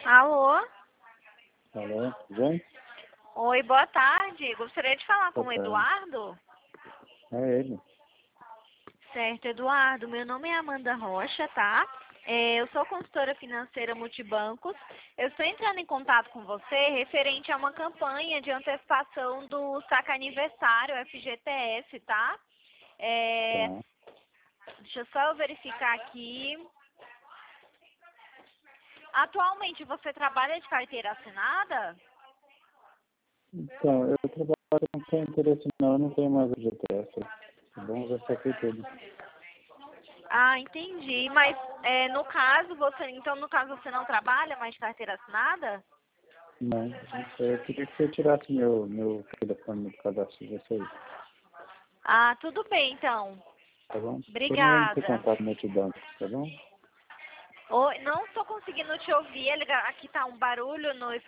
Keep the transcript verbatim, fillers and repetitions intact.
Alô? Alô, João? Oi, boa tarde. Gostaria de falar com o Boa tarde. Eduardo. É ele. Certo, Eduardo. Meu nome é Amanda Rocha, tá? É, eu sou consultora financeira multibancos. Eu estou entrando em contato com você referente a uma campanha de antecipação do saque aniversário F G T S, tá? É, Tá. deixa só eu verificar aqui. Atualmente você trabalha de carteira assinada? Então, eu trabalho, não tenho interesse não, eu não tenho mais o G T S. Tá bom, já saquei tudo. Ah, entendi. Mas é, no caso você, então no caso você não trabalha mais de carteira assinada? Não, eu queria que você tirasse meu, meu telefone do cadastro de vocês, Ah, tudo bem então. tá bom? Eu não entro em Obrigada. contato no multibanco, tá bom? Oi, não estou conseguindo te ouvir. ele- Aqui tá um barulho no